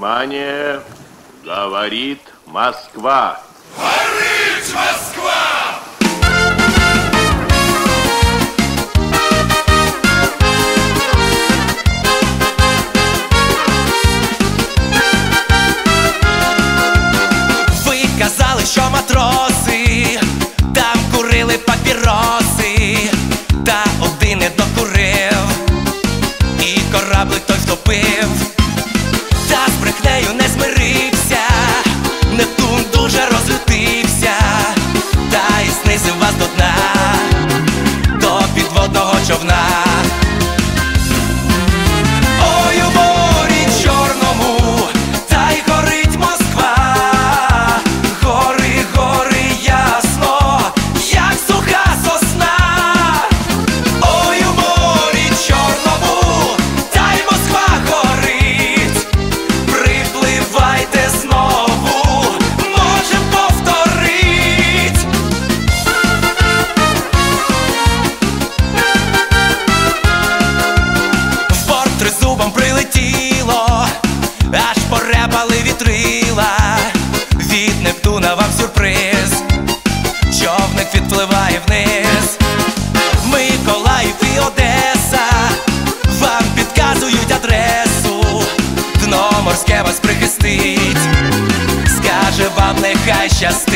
Внимание! Говорит Москва! Говорит Москва! Ви казали, що матроси там курили папіроси, та один не докурив, і кораблик той втопив. Та з брехнею не змирився, Нептун дуже розлютився, та й знизив вас до дна, до підводного човна. Ой, у морі чорному, та й горить Москва. Гори, гори, ясно, як суха сосна. Ой, у морі чорному, та й Москва горить. Припливайте знову, можем повторить. В порт тризубом прилетіло, аж порепали вітрила. Від Нептуна вам сюрприз, човник відпливає вниз. Миколаїв і Одеса вам підказують адресу. Дно морське вас прихистить, скаже вам нехай щастить.